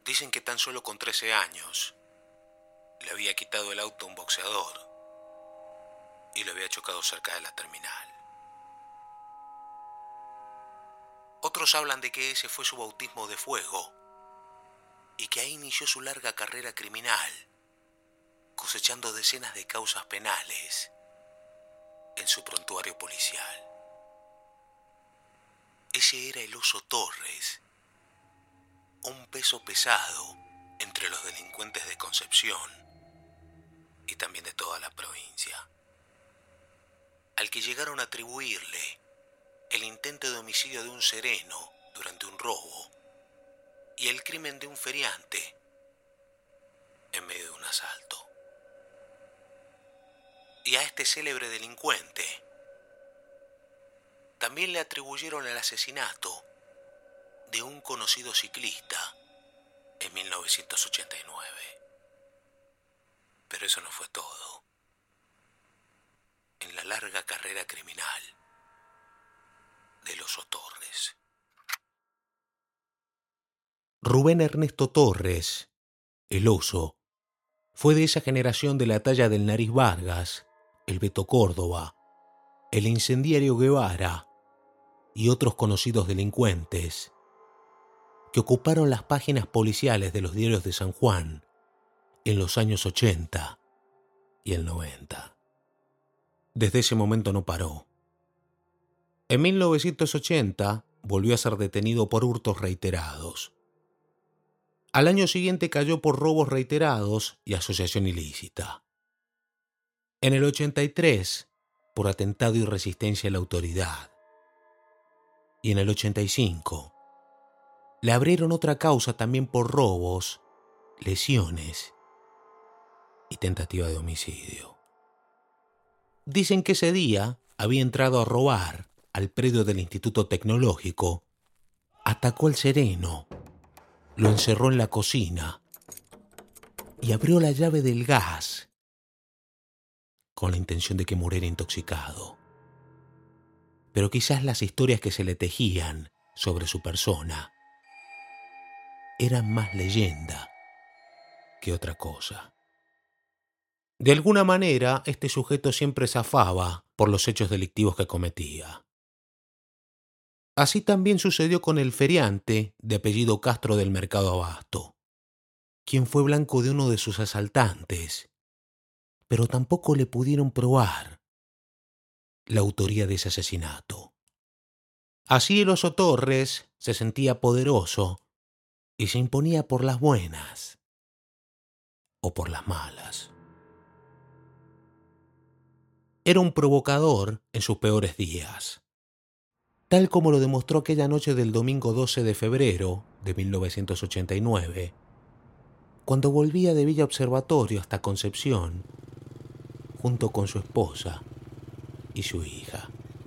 Dicen que tan solo con 13 años le había quitado el auto a un boxeador y lo había chocado cerca de la terminal. Otros hablan de que ese fue su bautismo de fuego y que ahí inició su larga carrera criminal, cosechando decenas de causas penales en su prontuario policial. Ese era el Oso Torres, un peso pesado entre los delincuentes de Concepción y también de toda la provincia, al que llegaron a atribuirle el intento de homicidio de un sereno durante un robo y el crimen de un feriante en medio de un asalto. Y a este célebre delincuente también le atribuyeron el asesinato de un conocido ciclista en 1989. Pero eso no fue todo. En la larga carrera criminal del Oso Torres. Rubén Ernesto Torres, el Oso, fue de esa generación de la talla del Nariz Vargas, el Beto Córdoba, el incendiario Guevara y otros conocidos delincuentes que ocuparon las páginas policiales de los diarios de San Juan en los años 80 y el 90. Desde ese momento no paró. En 1980 volvió a ser detenido por hurtos reiterados. Al año siguiente cayó por robos reiterados y asociación ilícita. En el 83, por atentado y resistencia a la autoridad. Y en el 85, le abrieron otra causa también por robos, lesiones y tentativa de homicidio. Dicen que ese día había entrado a robar al predio del Instituto Tecnológico, atacó al sereno, lo encerró en la cocina y abrió la llave del gas con la intención de que muriera intoxicado. Pero quizás las historias que se le tejían sobre su persona eran más leyenda que otra cosa. De alguna manera, este sujeto siempre zafaba por los hechos delictivos que cometía. Así también sucedió con el feriante de apellido Castro del Mercado Abasto, quien fue blanco de uno de sus asaltantes, pero tampoco le pudieron probar la autoría de ese asesinato. Así el Oso Torres se sentía poderoso y se imponía por las buenas o por las malas. Era un provocador en sus peores días, tal como lo demostró aquella noche del domingo 12 de febrero de 1989, cuando volvía de Villa Observatorio hasta Concepción, junto con su esposa y su hija.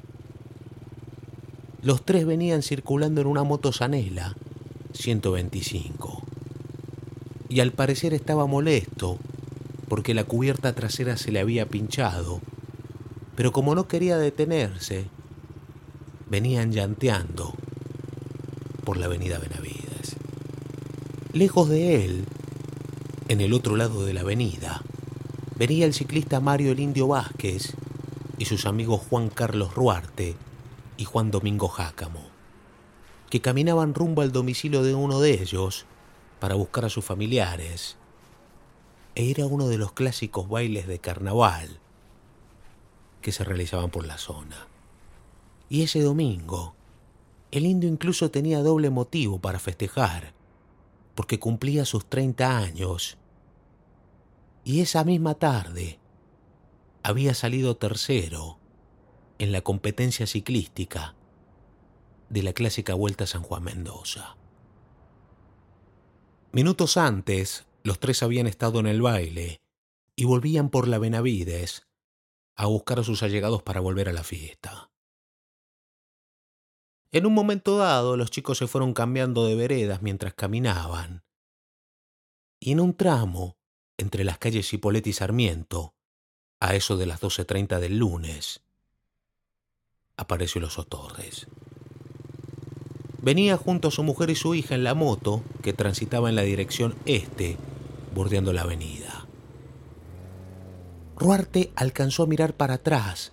Los tres venían circulando en una moto Zanela 125, y al parecer estaba molesto porque la cubierta trasera se le había pinchado, pero como no quería detenerse, venían llanteando por la avenida Benavides. Lejos de él, en el otro lado de la avenida, venía el ciclista Mario el Indio Vázquez y sus amigos Juan Carlos Ruarte y Juan Domingo Jácamo, que caminaban rumbo al domicilio de uno de ellos para buscar a sus familiares. Era uno de los clásicos bailes de carnaval que se realizaban por la zona. Y ese domingo, el Indio incluso tenía doble motivo para festejar, porque cumplía sus 30 años. Y esa misma tarde había salido tercero en la competencia ciclística de la clásica Vuelta a San Juan Mendoza. Minutos antes, los tres habían estado en el baile y volvían por la Benavides a buscar a sus allegados para volver a la fiesta. En un momento dado, los chicos se fueron cambiando de veredas mientras caminaban, y en un tramo entre las calles Cipolletti y Sarmiento, a eso de las 12:30 del lunes, apareció el Oso Torres. Venía junto a su mujer y su hija en la moto que transitaba en la dirección este, bordeando la avenida. Ruarte alcanzó a mirar para atrás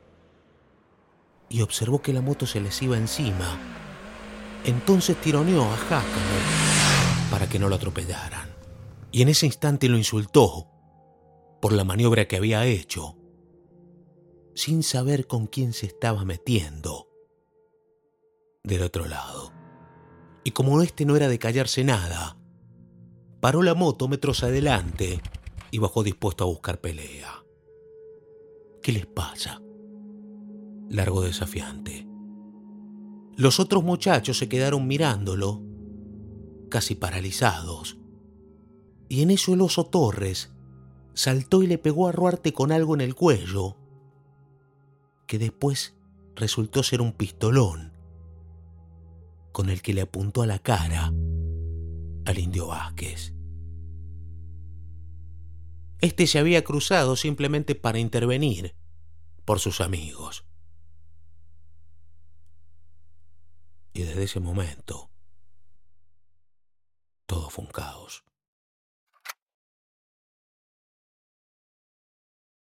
y observó que la moto se les iba encima. Entonces tironeó a Hackenberg para que no lo atropellaran. Y en ese instante lo insultó por la maniobra que había hecho, sin saber con quién se estaba metiendo del otro lado. Y como este no era de callarse nada, paró la moto metros adelante y bajó dispuesto a buscar pelea. ¿Qué les pasa?, largó desafiante. Los otros muchachos se quedaron mirándolo, casi paralizados. Y en eso el oso Torres saltó y le pegó a Ruarte con algo en el cuello, que después resultó ser un pistolón, con el que le apuntó a la cara al Indio Vázquez. Este se había cruzado simplemente para intervenir por sus amigos. Y desde ese momento, todo fue un caos.